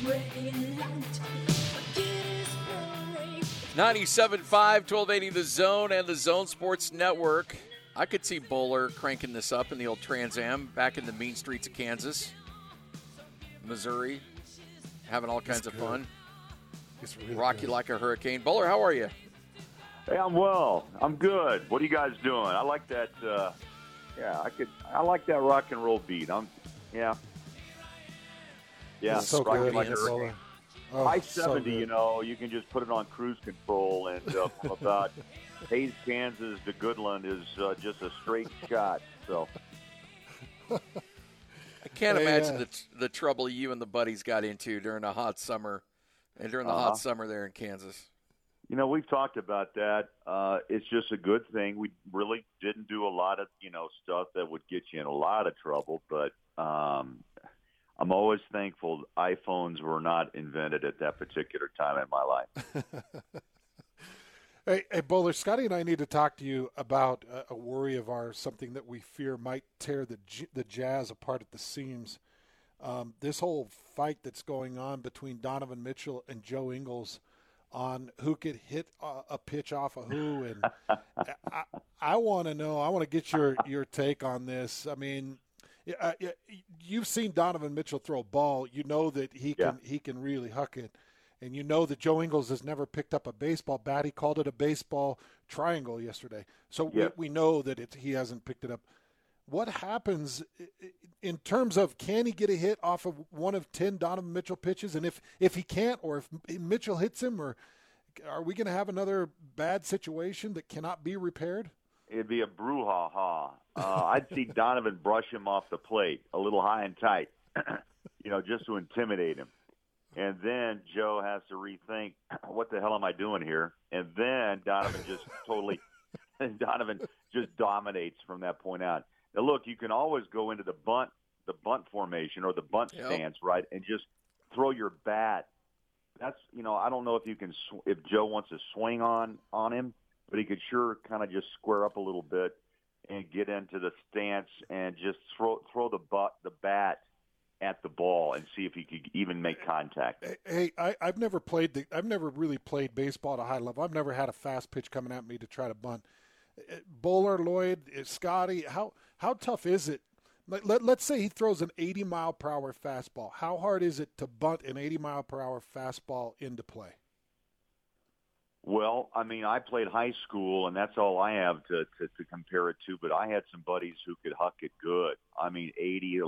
97.5, 1280 The Zone and the Zone Sports Network. I could see Bowler cranking this up in the old Trans Am back in the mean streets of Kansas, Missouri, having all kinds of fun. Really Rock you good. like a hurricane. Bowler, how are you? Hey, I'm well. I'm good. What are you guys doing? I like that. I like that rock and roll beat. Yeah. It's so rock good. like a Yes. hurricane. Oh, I-70, so you can just put it on cruise control, and from about Hays, Kansas to Goodland is just a straight shot. So I can't imagine the trouble you and the buddies got into during a hot summer and during the hot summer there in Kansas. We've talked about that. It's just a good thing. We really didn't do a lot of, stuff that would get you in a lot of trouble. But I'm always thankful iPhones were not invented at that particular time in my life. Hey, Bowler, Scotty and I need to talk to you about a worry of ours, something that we fear might tear the Jazz apart at the seams. This whole fight that's going on between Donovan Mitchell and Joe Ingles on who could hit a pitch off of who, and I want to know. I want to get your take on this. I mean, you've seen Donovan Mitchell throw a ball. You know that he can really huck it. And you know that Joe Ingles has never picked up a baseball bat. He called it a baseball triangle yesterday. So we know that he hasn't picked it up. What happens in terms of, can he get a hit off of one of 10 Donovan Mitchell pitches? And if he can't, or if Mitchell hits him, or are we going to have another bad situation that cannot be repaired? It'd be a brouhaha. I'd see Donovan brush him off the plate a little high and tight, just to intimidate him. And then Joe has to rethink, what the hell am I doing here? And then Donovan just dominates from that point out. Now, look, you can always go into the bunt formation or the bunt stance, right, and just throw your bat. That's, I don't know if Joe wants to swing on him, but he could sure kind of just square up a little bit and get into the stance and just throw the bat at the ball and see if he could even make contact. Hey, I've never really played baseball at a high level. I've never had a fast pitch coming at me to try to bunt. Bowler, Lloyd, Scotty, how tough is it? Let's say he throws an 80-mile-per-hour fastball. How hard is it to bunt an 80-mile-per-hour fastball into play? Well, I mean, I played high school, and that's all I have to compare it to. But I had some buddies who could huck it good. I mean, 80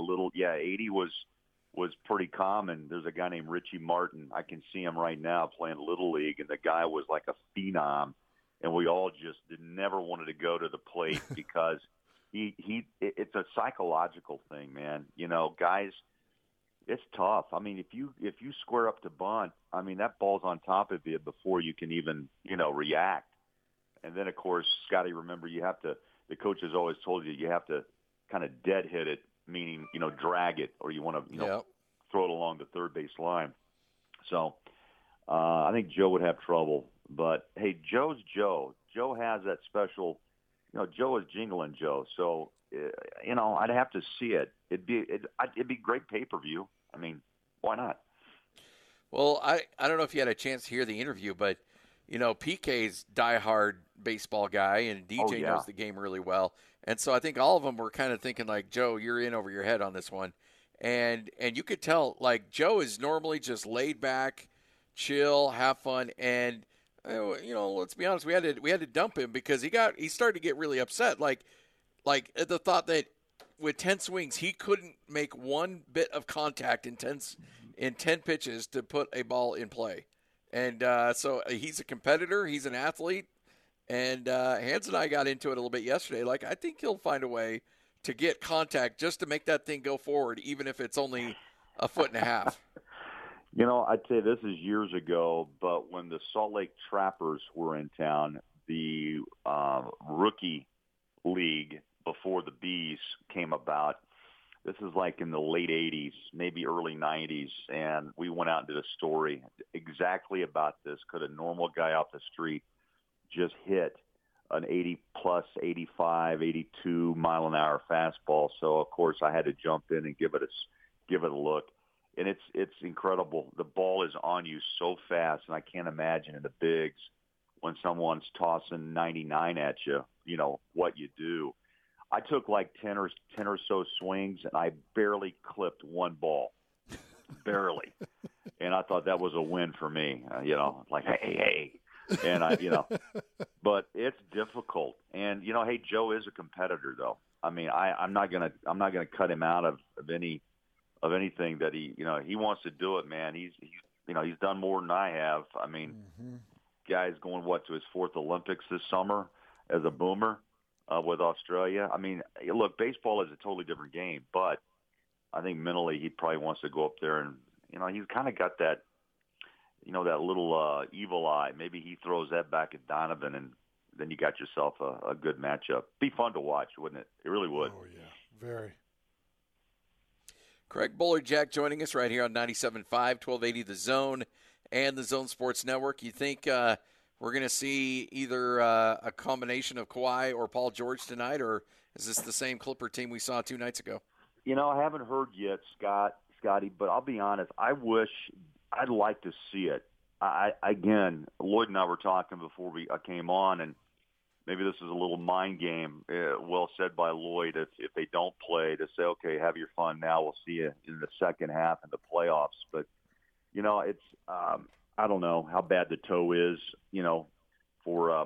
was pretty common. There's a guy named Richie Martin. I can see him right now playing Little League, and the guy was like a phenom. And we all just never wanted to go to the plate because it's a psychological thing, man. Guys, it's tough. I mean, if you square up to bunt, I mean, that ball's on top of you before you can even, react. And then, of course, Scotty, remember, the coaches always told you have to kind of dead hit it, meaning, drag it, or you want to, throw it along the third base line. So I think Joe would have trouble. But, hey, Joe's Joe. Joe has that special, Joe is Jingling Joe. So, I'd have to see it. It'd be great pay-per-view. I mean, why not? Well, I don't know if you had a chance to hear the interview, but, PK's diehard baseball guy, and DJ knows the game really well. And so I think all of them were kind of thinking, like, Joe, you're in over your head on this one. And you could tell, like, Joe is normally just laid back, chill, have fun, and let's be honest, we had to dump him because he started to get really upset, like at the thought that with 10 swings he couldn't make one bit of contact in 10 pitches to put a ball in play. And so he's a competitor, he's an athlete, and Hans and I got into it a little bit yesterday. Like, I think he'll find a way to get contact just to make that thing go forward, even if it's only a foot and a half. I'd say this is years ago, but when the Salt Lake Trappers were in town, the rookie league before the Bees came about. This is like in the late 80s, maybe early 90s, and we went out and did a story exactly about this. Could a normal guy off the street just hit an 80-plus, 85, 82 mile-an-hour fastball? So, of course, I had to jump in and give it a look. and it's incredible. The ball is on you so fast, and I can't imagine in the bigs when someone's tossing 99 at you, what you do. I took like 10 or so swings, and I barely clipped one ball, barely. And I thought that was a win for me, like, hey. And but it's difficult. And, hey, Joe is a competitor, though. I mean, I'm not gonna cut him out of anything that he wants to do it, man. He's done more than I have. I mean, guy's going to his 4th Olympics this summer as a boomer with Australia. I mean, look, baseball is a totally different game, but I think mentally he probably wants to go up there and he's kind of got that that little evil eye. Maybe he throws that back at Donovan, and then you got yourself a good matchup. Be fun to watch, wouldn't it? It really would. Oh yeah, very. Craig Bolerjack joining us right here on 97.5, 1280 The Zone and the Zone Sports Network. You think we're going to see either a combination of Kawhi or Paul George tonight, or is this the same Clipper team we saw 2 nights ago? I haven't heard yet, Scotty, but I'll be honest. I'd like to see it. Again, Lloyd and I were talking before I came on, and maybe this is a little mind game, well said by Lloyd, if they don't play, to say, okay, have your fun now. We'll see you in the second half in the playoffs. But, it's I don't know how bad the toe is, for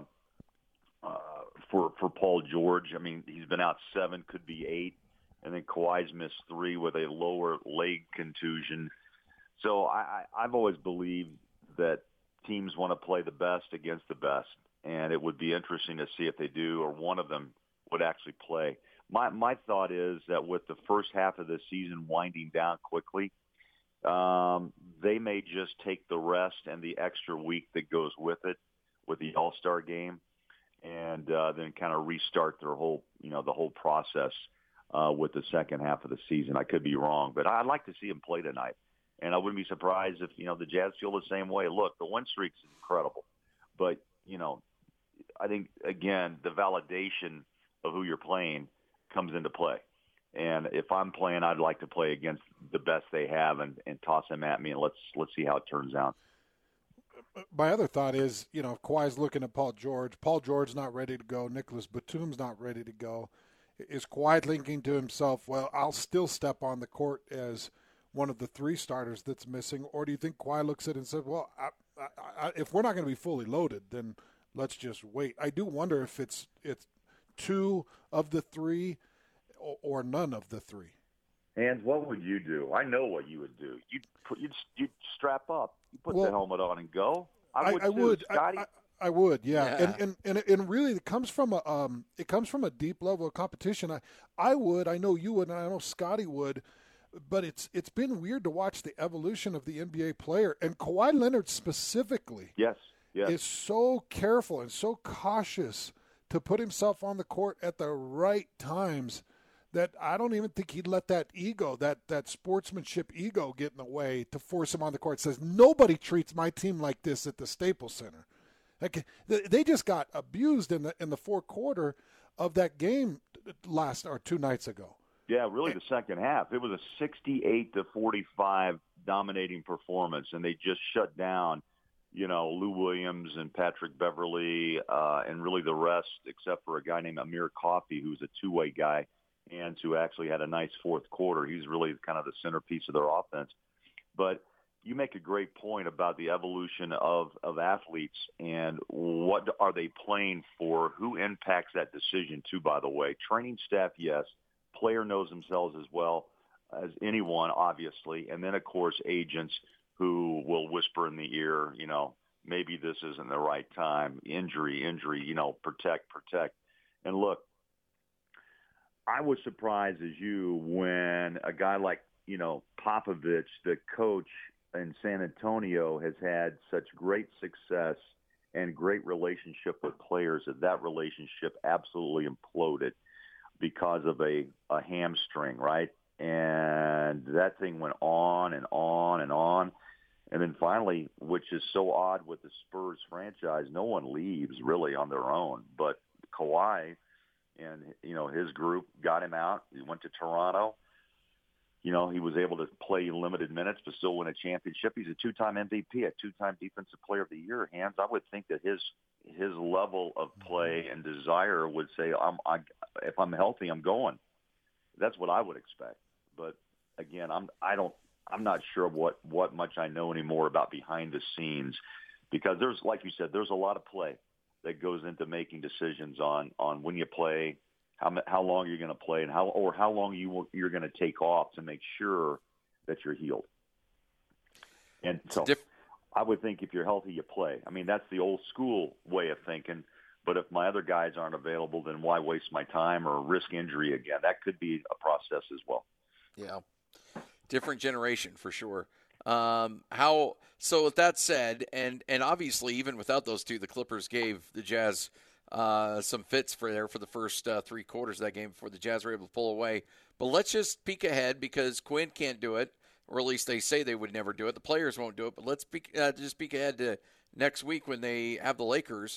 Paul George. I mean, he's been out 7, could be 8, and then Kawhi's missed 3 with a lower leg contusion. So I've always believed that teams want to play the best against the best, and it would be interesting to see if they do or one of them would actually play. My thought is that with the first half of the season winding down quickly, they may just take the rest and the extra week that goes with it, with the All-Star game, and then kind of restart their whole, the whole process with the second half of the season. I could be wrong, but I'd like to see him play tonight. And I wouldn't be surprised if, the Jazz feel the same way. Look, the win streak is incredible. But, I think, again, the validation of who you're playing comes into play. And if I'm playing, I'd like to play against the best they have and toss them at me, and let's see how it turns out. My other thought is, if Kawhi's looking at Paul George's not ready to go, Nicholas Batum's not ready to go. Is Kawhi thinking to himself, well, I'll still step on the court as one of the 3 starters that's missing? Or do you think Kawhi looks at it and says, well, if we're not going to be fully loaded, then let's just wait? I do wonder if it's 2 of the 3 or none of the 3. And what would you do? I know what you would do. You'd strap up. You put the helmet on and go. I would. Scotty. I would, yeah. And really, it comes from a deep level of competition. I would. I know you would, and I know Scotty would. But it's been weird to watch the evolution of the NBA player, and Kawhi Leonard specifically. Yes. Is so careful and so cautious to put himself on the court at the right times that I don't even think he'd let that ego, that sportsmanship ego, get in the way to force him on the court. It says nobody treats my team like this at the Staples Center. Like, they just got abused in the fourth quarter of that game 2 nights ago. Yeah, really the second half. It was a 68-45 dominating performance, and they just shut down, Lou Williams and Patrick Beverly and really the rest, except for a guy named Amir Coffey, who's a two-way guy and who actually had a nice fourth quarter. He's really kind of the centerpiece of their offense. But you make a great point about the evolution of athletes and what are they playing for, who impacts that decision too, by the way. Training staff, yes. Player knows themselves as well as anyone, obviously. And then, of course, agents who will whisper in the ear, maybe this isn't the right time. Injury, protect. And look, I was surprised as you when a guy like, Popovich, the coach in San Antonio, has had such great success and great relationship with players that relationship absolutely imploded because of a hamstring, right? And that thing went on and on and on. And then finally, which is so odd with the Spurs franchise, no one leaves really on their own. But Kawhi and, his group got him out. He went to Toronto. he was able to play limited minutes but still win a championship. He's a two-time MVP, a two-time Defensive Player of the Year. Hans, I would think that his level of play and desire would say, if I'm healthy, I'm going. That's what I would expect. But again, I'm not sure what much I know anymore about behind the scenes, because there's, like you said, there's a lot of play that goes into making decisions on when you play, how long you're going to play, and how long you're going to take off to make sure that you're healed. And so I would think if you're healthy, you play. I mean, that's the old school way of thinking. But if my other guys aren't available, then why waste my time or risk injury again? That could be a process as well. Yeah, different generation for sure. So with that said, and obviously even without those two, the Clippers gave the Jazz some fits for the first 3 quarters of that game before the Jazz were able to pull away. But let's just peek ahead, because Quinn can't do it, or at least they say they would never do it. The players won't do it. But let's just peek ahead to next week when they have the Lakers.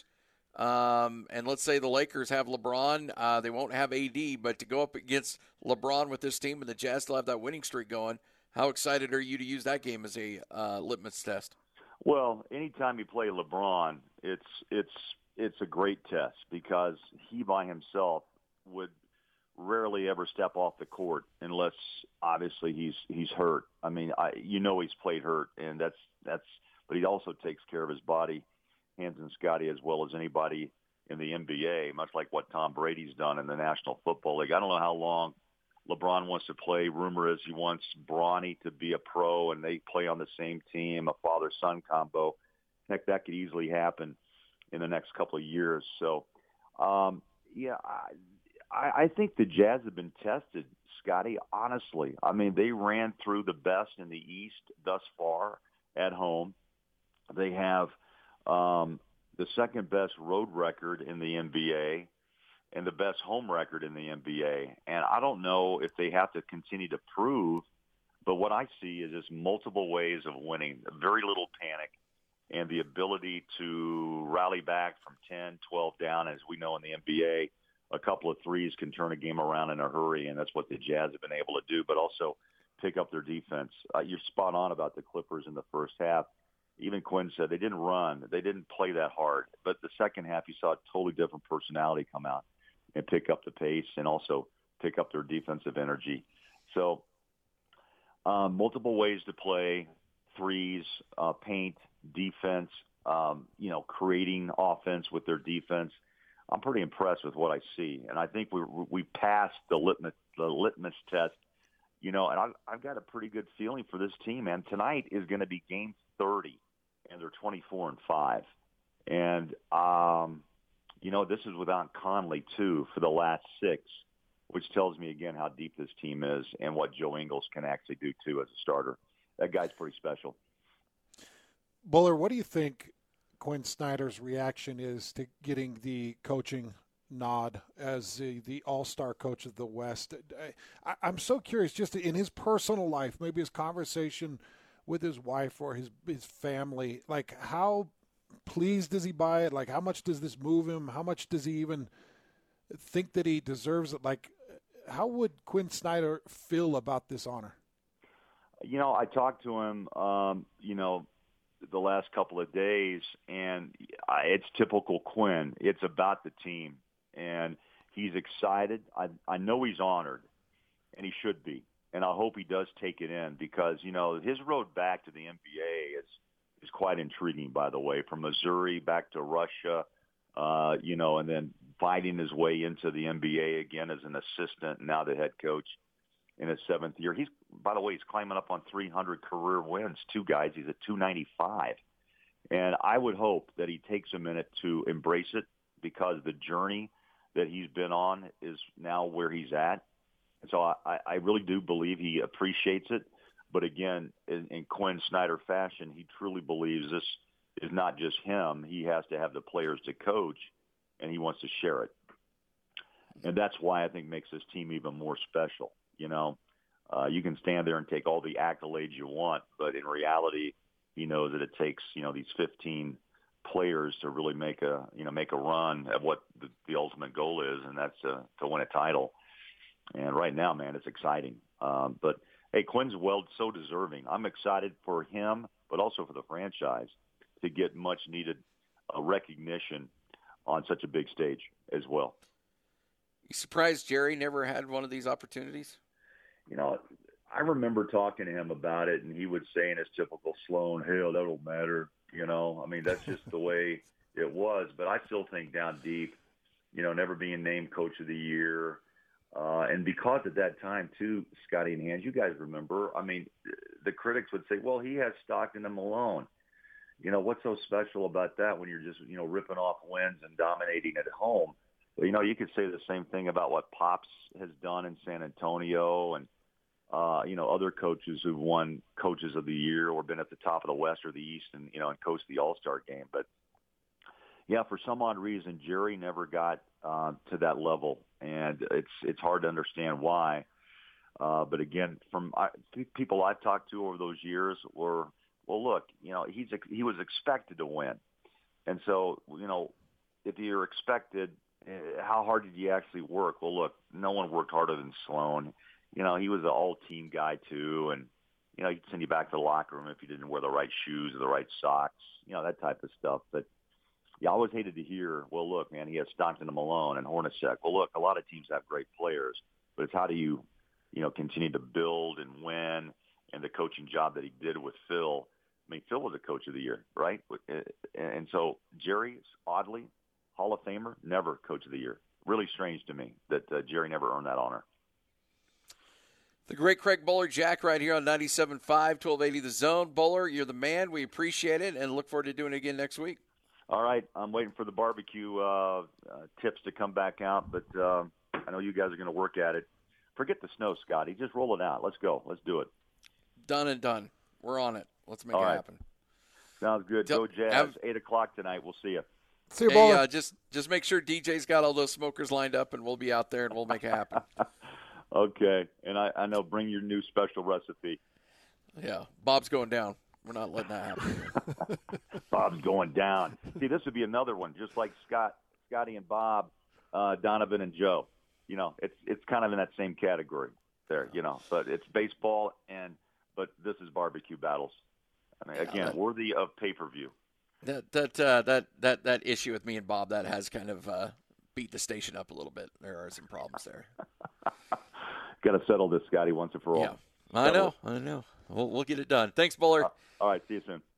And let's say the Lakers have LeBron. They won't have AD, but to go up against LeBron with this team and the Jazz still have that winning streak going, how excited are you to use that game as a litmus test? Well, anytime you play LeBron, it's a great test, because he by himself would rarely ever step off the court unless obviously he's hurt. I mean, he's played hurt, and that's but he also takes care of his body, Hans and Scotty, as well as anybody in the NBA, much like what Tom Brady's done in the National Football League. I don't know how long LeBron wants to play. Rumor is he wants Bronny to be a pro and they play on the same team, a father-son combo. Heck, that could easily happen in the next couple of years. So, I think the Jazz have been tested, Scotty, honestly. I mean, they ran through the best in the East thus far at home. They have the second-best road record in the NBA and the best home record in the NBA. And I don't know if they have to continue to prove, but what I see is just multiple ways of winning, very little panic, and the ability to rally back from 10, 12 down. As we know in the NBA, a couple of threes can turn a game around in a hurry, and that's what the Jazz have been able to do, but also pick up their defense. You're spot on about the Clippers in the first half. Even Quinn said they didn't run. They didn't play that hard. But the second half, you saw a totally different personality come out and pick up the pace and also pick up their defensive energy. So multiple ways to play, threes, paint, defense, creating offense with their defense. I'm pretty impressed with what I see. And I think we passed the litmus test, and I've got a pretty good feeling for this team, man. Tonight is going to be game 30. And they're 24-5, and this is without Conley too for the last 6, which tells me again how deep this team is and what Joe Ingles can actually do too as a starter. That guy's pretty special. Buller, what do you think Quinn Snyder's reaction is to getting the coaching nod as the all-star coach of the West? I'm so curious, just in his personal life, maybe his conversation with his wife or his family, like how pleased is he by it? Like how much does this move him? How much does he even think that he deserves it? Like how would Quinn Snyder feel about this honor? I talked to him, the last couple of days, and it's typical Quinn. It's about the team, and he's excited. I know he's honored, and he should be. And I hope he does take it in, because, his road back to the NBA is quite intriguing, by the way, from Missouri back to Russia, and then fighting his way into the NBA again as an assistant and now the head coach in his 7th year. He's climbing up on 300 career wins, 2 guys. He's at 295. And I would hope that he takes a minute to embrace it, because the journey that he's been on is now where he's at. And so I really do believe he appreciates it. But again, in Quinn Snyder fashion, he truly believes this is not just him. He has to have the players to coach, and he wants to share it. And that's why I think makes this team even more special. You can stand there and take all the accolades you want, but in reality, he knows that it takes, these 15 players to really make a run at what the ultimate goal is, and that's to win a title. And right now, man, it's exciting. But hey, Quinn's so deserving. I'm excited for him, but also for the franchise to get much needed recognition on such a big stage as well. You surprised Jerry never had one of these opportunities? I remember talking to him about it, and he would say in his typical Sloan, hell, that don't matter. That's just the way it was. But I still think down deep, never being named Coach of the Year. And because at that time, too, Scotty and Hans, you guys remember, the critics would say, well, he has Stockton and Malone. What's so special about that when you're just, ripping off wins and dominating at home? Well, you could say the same thing about what Pops has done in San Antonio and, other coaches who've won Coaches of the Year or been at the top of the West or the East and, and coached the All-Star game. But, yeah, for some odd reason, Jerry never got to that level, and it's hard to understand why. But, again, from people I've talked to over those years were, well, look, he was expected to win. And so, if you're expected, how hard did you actually work? Well, look, no one worked harder than Sloan. He was an all-team guy, too, and, he'd send you back to the locker room if you didn't wear the right shoes or the right socks, that type of stuff. But, I always hated to hear, well, look, man, he has Stockton and Malone and Hornacek. Well, look, a lot of teams have great players, but it's how do you, continue to build and win, and the coaching job that he did with Phil. Phil was a Coach of the Year, right? And so Jerry, oddly, Hall of Famer, never Coach of the Year. Really strange to me that Jerry never earned that honor. The great Craig Boller, Jack, right here on 97.5, 1280 The Zone. Boller, you're the man. We appreciate it and look forward to doing it again next week. All right. I'm waiting for the barbecue tips to come back out, but I know you guys are going to work at it. Forget the snow, Scotty. Just roll it out. Let's go. Let's do it. Done and done. We're on it. Let's make it happen. Sounds good. Go Jazz. 8 o'clock tonight. We'll see you. See you, Boller. Just make sure DJ's got all those smokers lined up, and we'll be out there, and we'll make it happen. Okay. And I know, bring your new special recipe. Yeah. Bob's going down. We're not letting that happen. Bob's going down. See, this would be another one, just like Scotty and Bob, Donovan and Joe. It's kind of in that same category there, But it's baseball, but this is barbecue battles. Again, worthy of pay-per-view. That issue with me and Bob, that has kind of beat the station up a little bit. There are some problems there. Got to settle this, Scotty, once and for all. Yeah, I know. We'll get it done. Thanks, Boller. All right, see you soon.